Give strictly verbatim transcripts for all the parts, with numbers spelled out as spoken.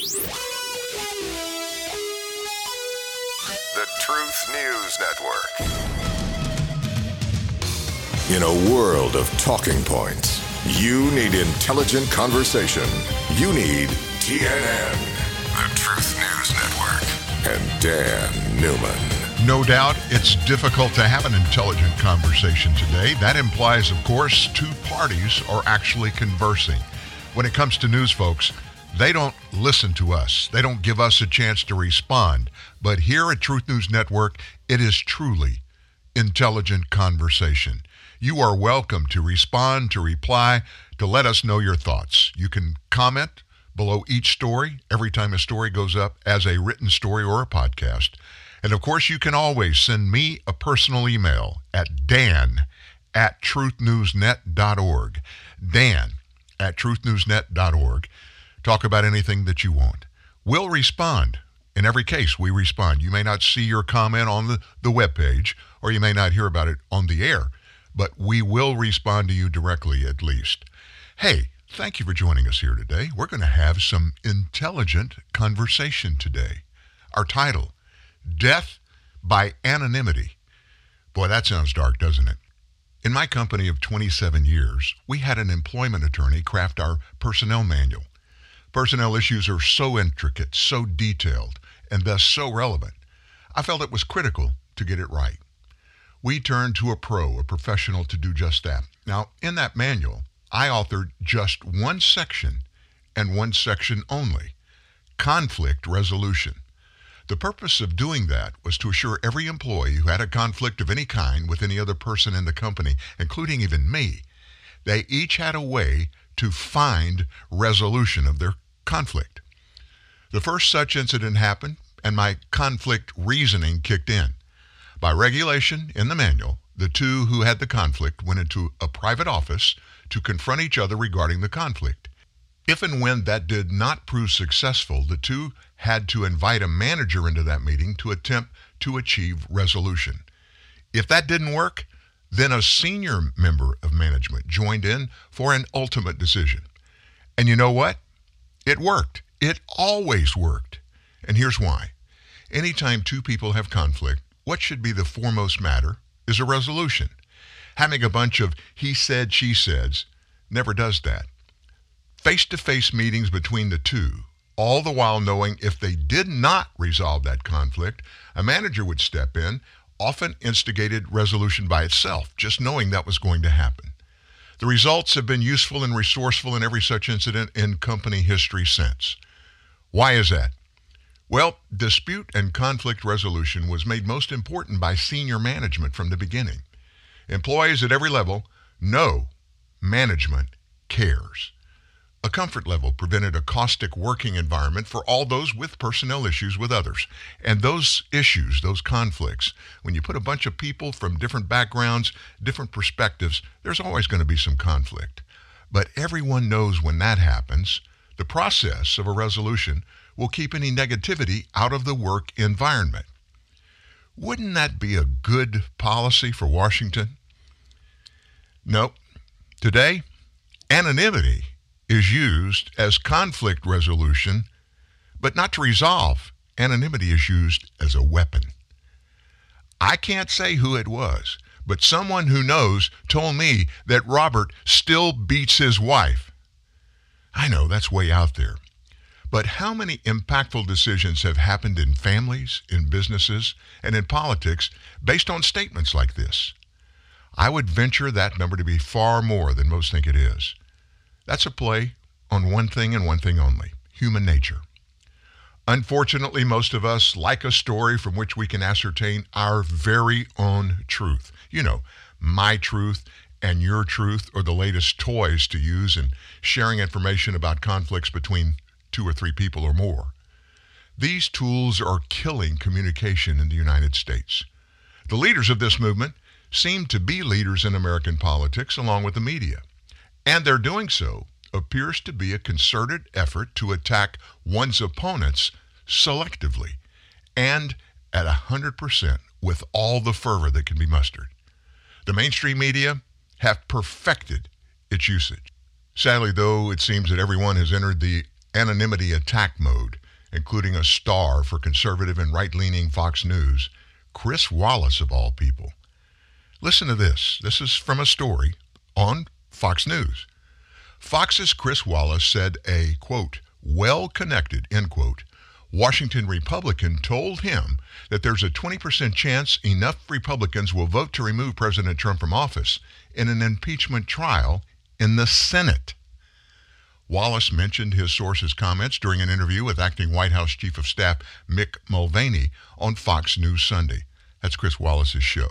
The Truth News Network. In a world of talking points, you need intelligent conversation. You need T N N, the Truth News Network, and Dan Newman. No doubt it's difficult to have an intelligent conversation today. That implies, of course, two parties are actually conversing. When it comes to news, folks, they don't listen to us. They don't give us a chance to respond. But here at Truth News Network, it is truly intelligent conversation. You are welcome to respond, to reply, to let us know your thoughts. You can comment below each story every time a story goes up as a written story or a podcast. And of course, you can always send me a personal email at dan at truthnewsnet dot org. Dan at truthnewsnet dot org. Talk about anything that you want. We'll respond. In every case, we respond. You may not see your comment on the, the webpage, or you may not hear about it on the air, but we will respond to you directly at least. Hey, thank you for joining us here today. We're going to have some intelligent conversation today. Our title, Death by Anonymity. Boy, that sounds dark, doesn't it? In my company of twenty-seven years, we had an employment attorney craft our personnel manual. Personnel issues are so intricate, so detailed, and thus so relevant. I felt it was critical to get it right. We turned to a pro, a professional, to do just that. Now, in that manual, I authored just one section, and one section only, conflict resolution. The purpose of doing that was to assure every employee who had a conflict of any kind with any other person in the company, including even me, they each had a way to find resolution of their conflict. The first such incident happened, and my conflict reasoning kicked in. By regulation in the manual, the two who had the conflict went into a private office to confront each other regarding the conflict. If and when that did not prove successful, the two had to invite a manager into that meeting to attempt to achieve resolution. If that didn't work, then a senior member of management joined in for an ultimate decision. And you know what? It worked. It always worked. And here's why. Anytime two people have conflict, what should be the foremost matter is a resolution. Having a bunch of he said, she says never does that. Face-to-face meetings between the two, all the while knowing if they did not resolve that conflict, a manager would step in, often instigated resolution by itself, just knowing that was going to happen. The results have been useful and resourceful in every such incident in company history since. Why is that? Well, dispute and conflict resolution was made most important by senior management from the beginning. Employees at every level know management cares. A comfort level prevented a caustic working environment for all those with personnel issues with others. And those issues, those conflicts, when you put a bunch of people from different backgrounds, different perspectives, there's always going to be some conflict. But everyone knows when that happens, the process of a resolution will keep any negativity out of the work environment. Wouldn't that be a good policy for Washington? Nope. Today, anonymity is used as conflict resolution, but not to resolve. Anonymity is used as a weapon. I can't say who it was, but someone who knows told me that Robert still beats his wife. I know that's way out there. But how many impactful decisions have happened in families, in businesses, and in politics based on statements like this? I would venture that number to be far more than most think it is. That's a play on one thing and one thing only, human nature. Unfortunately, most of us like a story from which we can ascertain our very own truth. You know, my truth and your truth are the latest toys to use in sharing information about conflicts between two or three people or more. These tools are killing communication in the United States. The leaders of this movement seem to be leaders in American politics along with the media. And their doing so appears to be a concerted effort to attack one's opponents selectively and at one hundred percent with all the fervor that can be mustered. The mainstream media have perfected its usage. Sadly, though, it seems that everyone has entered the anonymity attack mode, including a star for conservative and right-leaning Fox News, Chris Wallace of all people. Listen to this. This is from a story on Fox News. Fox's Chris Wallace said a, quote, well-connected, end quote, Washington Republican told him that there's a twenty percent chance enough Republicans will vote to remove President Trump from office in an impeachment trial in the Senate. Wallace mentioned his source's comments during an interview with acting White House Chief of Staff Mick Mulvaney on Fox News Sunday. That's Chris Wallace's show.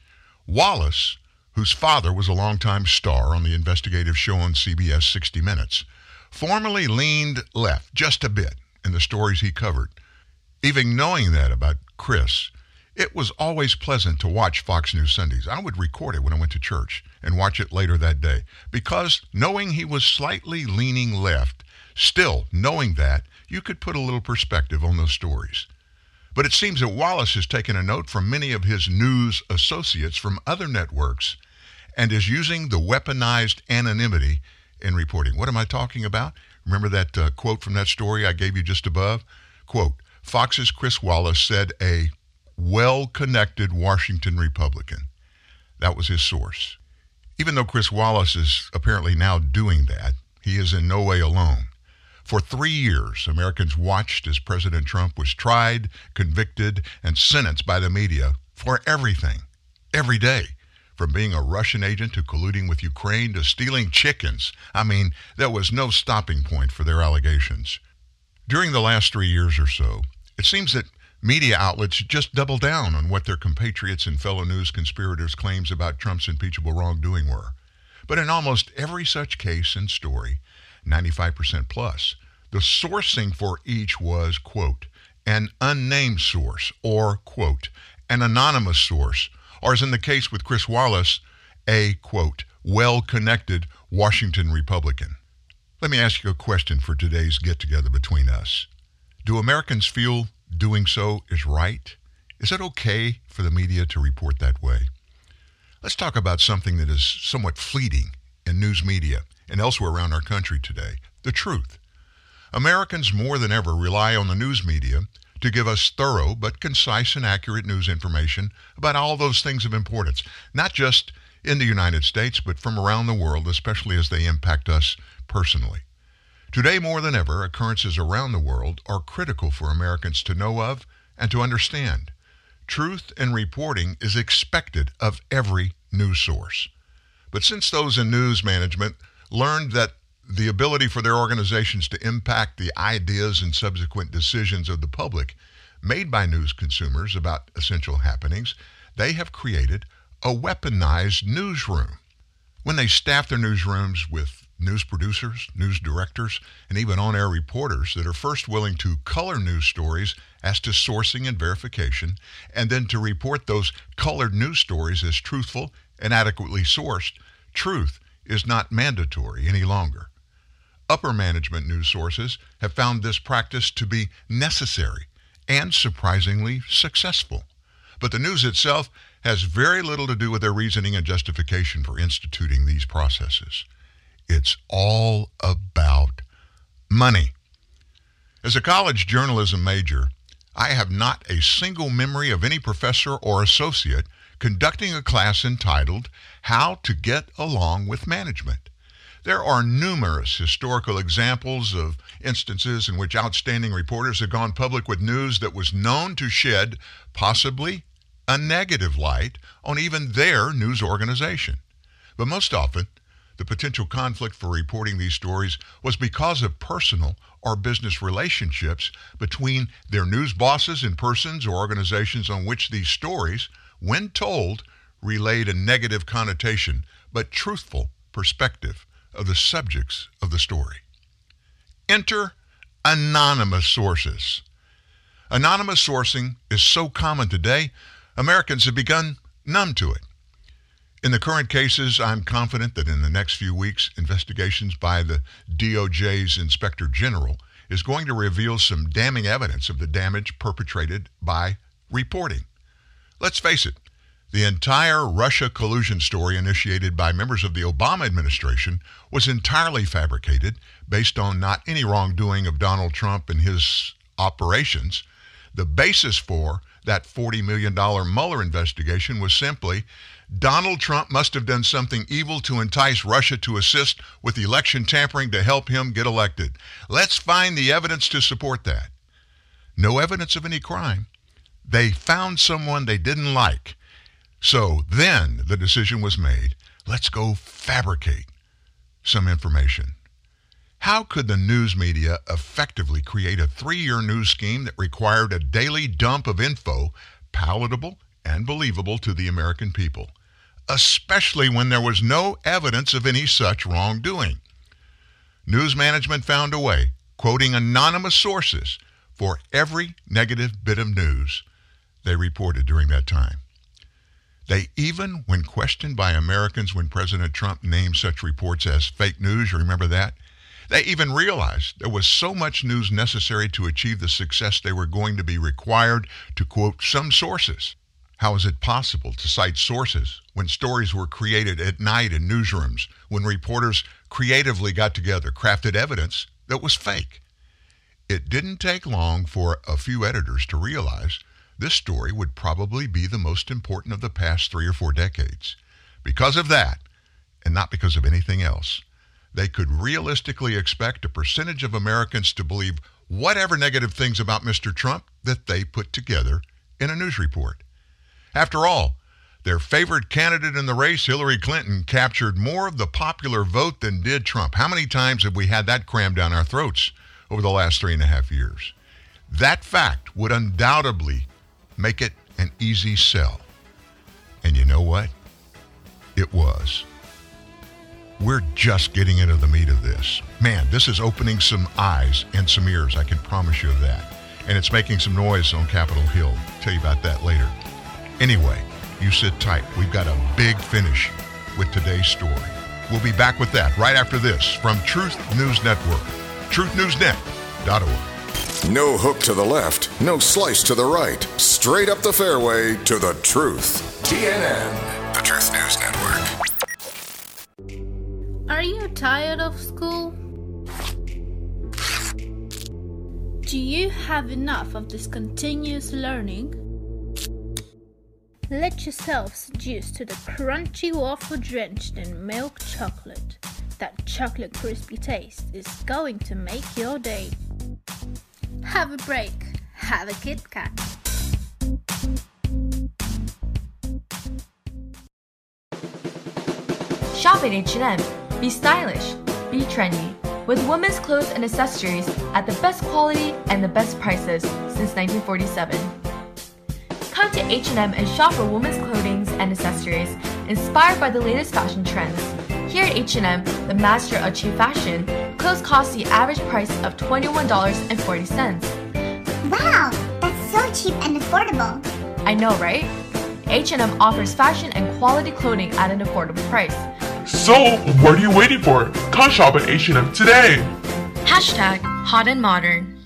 Wallace, whose father was a longtime star on the investigative show on C B S sixty minutes, formerly leaned left just a bit in the stories he covered. Even knowing that about Chris, it was always pleasant to watch Fox News Sundays. I would record it when I went to church and watch it later that day, because knowing he was slightly leaning left, still knowing that, you could put a little perspective on those stories. But it seems that Wallace has taken a note from many of his news associates from other networks and is using the weaponized anonymity in reporting. What am I talking about? Remember that uh, quote from that story I gave you just above? Quote, Fox's Chris Wallace said a well-connected Washington Republican. That was his source. Even though Chris Wallace is apparently now doing that, he is in no way alone. For three years, Americans watched as President Trump was tried, convicted, and sentenced by the media for everything, every day, from being a Russian agent to colluding with Ukraine to stealing chickens. I mean, there was no stopping point for their allegations. During the last three years or so, it seems that media outlets just double down on what their compatriots and fellow news conspirators' claims about Trump's impeachable wrongdoing were. But in almost every such case and story, ninety-five percent plus, the sourcing for each was, quote, an unnamed source, or, quote, an anonymous source, or as in the case with Chris Wallace, a, quote, well-connected Washington Republican. Let me ask you a question for today's get-together between us. Do Americans feel doing so is right? Is it okay for the media to report that way? Let's talk about something that is somewhat fleeting in news media and elsewhere around our country today, the truth. Americans more than ever rely on the news media to give us thorough but concise and accurate news information about all those things of importance, not just in the United States, but from around the world, especially as they impact us personally. Today, more than ever, occurrences around the world are critical for Americans to know of and to understand. Truth and reporting is expected of every news source. But since those in news management learned that the ability for their organizations to impact the ideas and subsequent decisions of the public made by news consumers about essential happenings, they have created a weaponized newsroom. When they staff their newsrooms with news producers, news directors, and even on-air reporters that are first willing to color news stories as to sourcing and verification, and then to report those colored news stories as truthful and adequately sourced, truth is not mandatory any longer. Upper management news sources have found this practice to be necessary and surprisingly successful. But the news itself has very little to do with their reasoning and justification for instituting these processes. It's all about money. As a college journalism major, I have not a single memory of any professor or associate conducting a class entitled How to Get Along with Management. There are numerous historical examples of instances in which outstanding reporters have gone public with news that was known to shed possibly a negative light on even their news organization. But most often, the potential conflict for reporting these stories was because of personal or business relationships between their news bosses and persons or organizations on which these stories, when told, relayed a negative connotation but truthful perspective of the subjects of the story. Enter anonymous sources. Anonymous sourcing is so common today, Americans have begun numb to it. In the current cases, I'm confident that in the next few weeks, investigations by the D O J's Inspector General is going to reveal some damning evidence of the damage perpetrated by reporting. Let's face it, The entire Russia collusion story initiated by members of the Obama administration was entirely fabricated based on not any wrongdoing of Donald Trump and his operations. The basis for that forty million dollars Mueller investigation was simply Donald Trump must have done something evil to entice Russia to assist with election tampering to help him get elected. Let's find the evidence to support that. No evidence of any crime. They found someone they didn't like. So then the decision was made, let's go fabricate some information. How could the news media effectively create a three-year news scheme that required a daily dump of info palatable and believable to the American people, especially when there was no evidence of any such wrongdoing? News management found a way, quoting anonymous sources, for every negative bit of news they reported during that time. They even, when questioned by Americans when President Trump named such reports as fake news, you remember that? They even realized there was so much news necessary to achieve the success they were going to be required to quote some sources. How is it possible to cite sources when stories were created at night in newsrooms, when reporters creatively got together, crafted evidence that was fake? It didn't take long for a few editors to realize this story would probably be the most important of the past three or four decades. Because of that, and not because of anything else, they could realistically expect a percentage of Americans to believe whatever negative things about Mister Trump that they put together in a news report. After all, their favorite candidate in the race, Hillary Clinton, captured more of the popular vote than did Trump. How many times have we had that crammed down our throats over the last three and a half years? That fact would undoubtedly make it an easy sell. And you know what? It was. We're just getting into the meat of this. Man, this is opening some eyes and some ears, I can promise you of that. And it's making some noise on Capitol Hill. I'll tell you about that later. Anyway, you sit tight. We've got a big finish with today's story. We'll be back with that right after this from Truth News Network, truth news net dot org. No hook to the left, no slice to the right. Straight up the fairway to the truth. T N N, the Truth News Network. Are you tired of school? Do you have enough of this continuous learning? Let yourself seduce to the crunchy waffle drenched in milk chocolate. That chocolate crispy taste is going to make your day. Have a break. Have a Kit Kat. Shop at H and M. Be stylish. Be trendy. With women's clothes and accessories at the best quality and the best prices since nineteen forty-seven. Come to H and M and shop for women's clothing and accessories inspired by the latest fashion trends. Here at H and M, the master of cheap fashion, clothes cost the average price of twenty-one dollars and forty cents. Wow, that's so cheap and affordable. I know, right? H and M offers fashion and quality clothing at an affordable price. So, what are you waiting for? Come shop at H and M today. Hashtag hot and modern.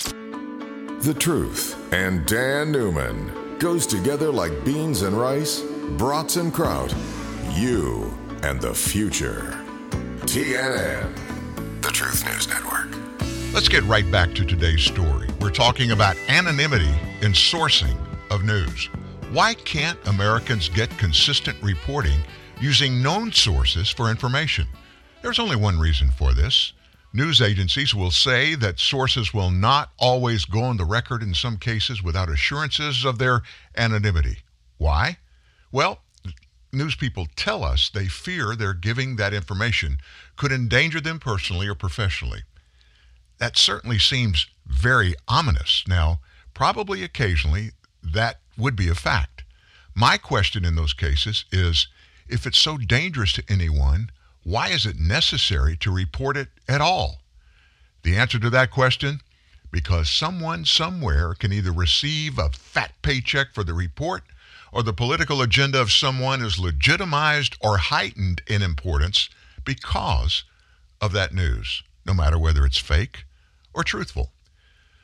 The Truth and Dan Newman goes together like beans and rice, brats and kraut. You and the future. T N N, the Truth News Network. Let's get right back to today's story. We're talking about anonymity in sourcing of news. Why can't Americans get consistent reporting using known sources for information? There's only one reason for this. News agencies will say that sources will not always go on the record in some cases without assurances of their anonymity. Why? Well, news people tell us they fear their giving that information could endanger them personally or professionally. That certainly seems very ominous. Now, probably occasionally that would be a fact. My question in those cases is, if it's so dangerous to anyone, why is it necessary to report it at all? The answer to that question, because someone somewhere can either receive a fat paycheck for the report, or the political agenda of someone is legitimized or heightened in importance because of that news, no matter whether it's fake or truthful.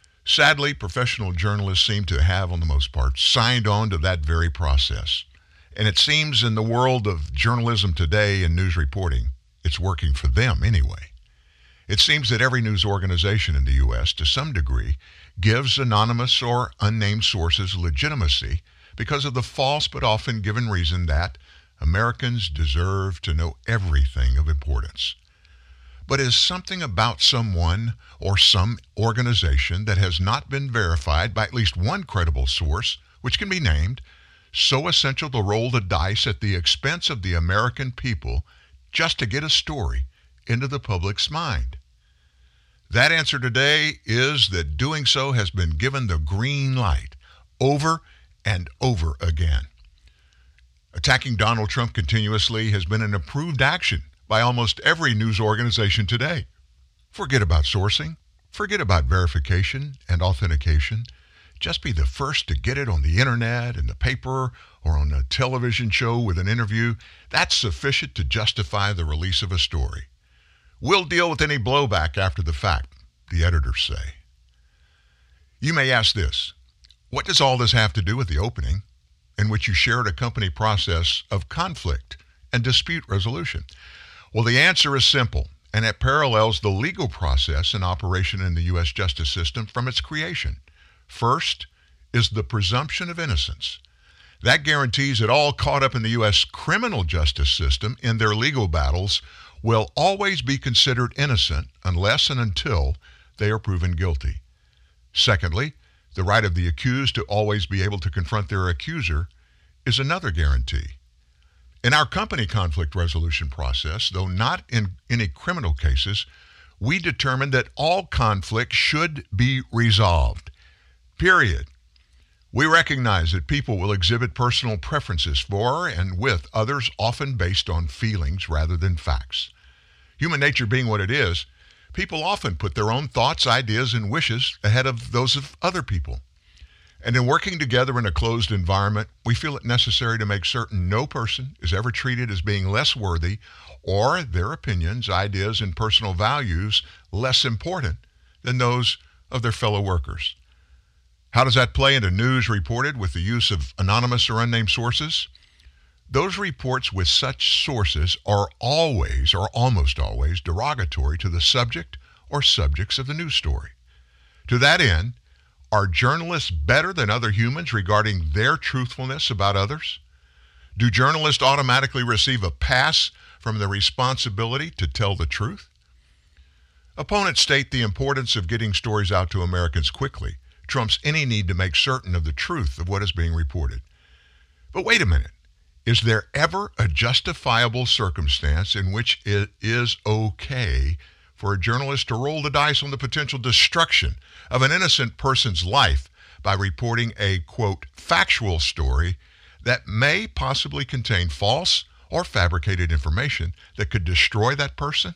Sadly, professional journalists seem to have, on the most part, signed on to that very process. And it seems in the world of journalism today and news reporting, it's working for them anyway. It seems that every news organization in the U S, to some degree, gives anonymous or unnamed sources legitimacy because of the false but often given reason that Americans deserve to know everything of importance. But is something about someone or some organization that has not been verified by at least one credible source, which can be named, so essential to roll the dice at the expense of the American people just to get a story into the public's mind? That answer today is that doing so has been given the green light over and over again. Attacking Donald Trump continuously has been an approved action by almost every news organization today. Forget about sourcing. Forget about verification and authentication. Just be the first to get it on the internet, in the paper, or on a television show with an interview. That's sufficient to justify the release of a story. We'll deal with any blowback after the fact, the editors say. You may ask this: what does all this have to do with the opening, in which you shared a company process of conflict and dispute resolution? Well, the answer is simple, and it parallels the legal process in operation in the U S justice system from its creation. First is the presumption of innocence. That guarantees that all caught up in the U S criminal justice system in their legal battles will always be considered innocent unless and until they are proven guilty. Secondly, the right of the accused to always be able to confront their accuser is another guarantee. In our company conflict resolution process, though not in any criminal cases, we determined that all conflict should be resolved. Period. We recognize that people will exhibit personal preferences for and with others, often based on feelings rather than facts. Human nature being what it is, people often put their own thoughts, ideas, and wishes ahead of those of other people. And in working together in a closed environment, we feel it necessary to make certain no person is ever treated as being less worthy or their opinions, ideas, and personal values less important than those of their fellow workers. How does that play into news reported with the use of anonymous or unnamed sources? Those reports with such sources are always, or almost always, derogatory to the subject or subjects of the news story. To that end, are journalists better than other humans regarding their truthfulness about others? Do journalists automatically receive a pass from the responsibility to tell the truth? Opponents state the importance of getting stories out to Americans quickly trumps any need to make certain of the truth of what is being reported. But wait a minute. Is there ever a justifiable circumstance in which it is okay for a journalist to roll the dice on the potential destruction of an innocent person's life by reporting a, quote, factual story that may possibly contain false or fabricated information that could destroy that person?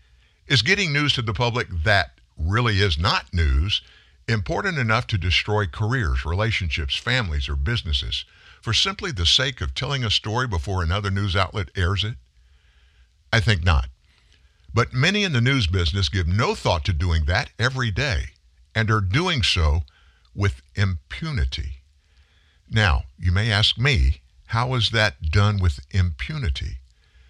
Is getting news to the public that really is not news important enough to destroy careers, relationships, families, or businesses for simply the sake of telling a story before another news outlet airs it? I think not. But many in the news business give no thought to doing that every day and are doing so with impunity. Now, you may ask me, how is that done with impunity?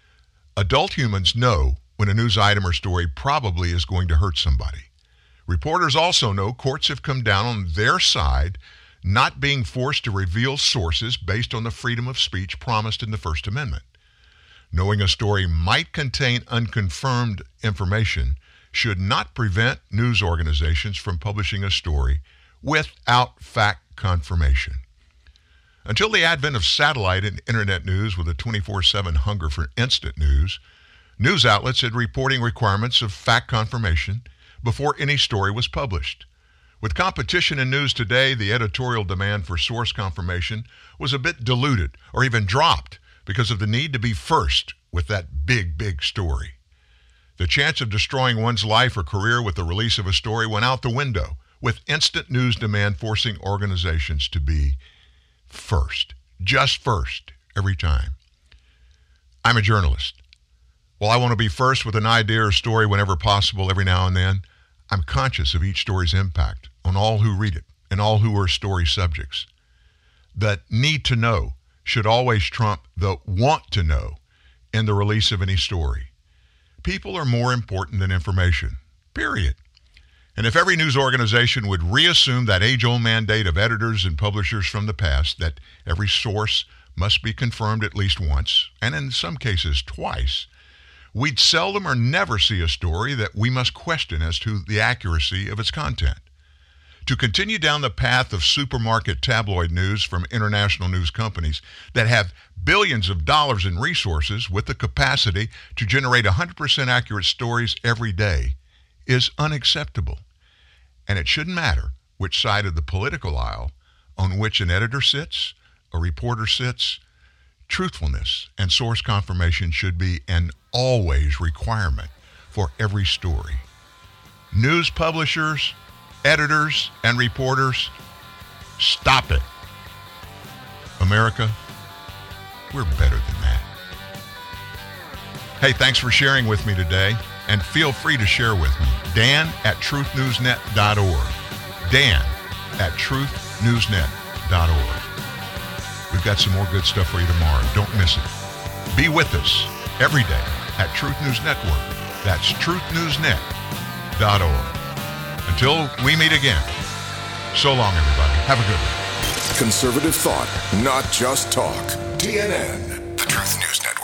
Adult humans know when a news item or story probably is going to hurt somebody. Reporters also know courts have come down on their side, not being forced to reveal sources based on the freedom of speech promised in the First Amendment. Knowing a story might contain unconfirmed information should not prevent news organizations from publishing a story without fact confirmation. Until the advent of satellite and internet news with a twenty-four seven hunger for instant news, news outlets had reporting requirements of fact confirmation before any story was published. With competition in news today, the editorial demand for source confirmation was a bit diluted or even dropped because of the need to be first with that big, big story. The chance of destroying one's life or career with the release of a story went out the window, with instant news demand forcing organizations to be first, just first, every time. I'm a journalist. While I want to be first with an idea or story whenever possible every now and then, I'm conscious of each story's impact on all who read it and all who are story subjects. The need to know should always trump the want to know in the release of any story. People are more important than information, period. And if every news organization would reassume that age-old mandate of editors and publishers from the past that every source must be confirmed at least once, and in some cases twice, we'd seldom or never see a story that we must question as to the accuracy of its content. To continue down the path of supermarket tabloid news from international news companies that have billions of dollars in resources with the capacity to generate one hundred percent accurate stories every day is unacceptable. And it shouldn't matter which side of the political aisle on which an editor sits, a reporter sits. Truthfulness and source confirmation should be an always requirement for every story. News publishers, editors, and reporters, stop it. America, we're better than that. Hey, thanks for sharing with me today, and feel free to share with me. Dan at truth news net dot org. Dan at truth news net dot org. We've got some more good stuff for you tomorrow. Don't miss it. Be with us every day at Truth News Network. That's truth news net dot org. Until we meet again, so long, everybody. Have a good one. Conservative thought, not just talk. T N N, the Truth News Network.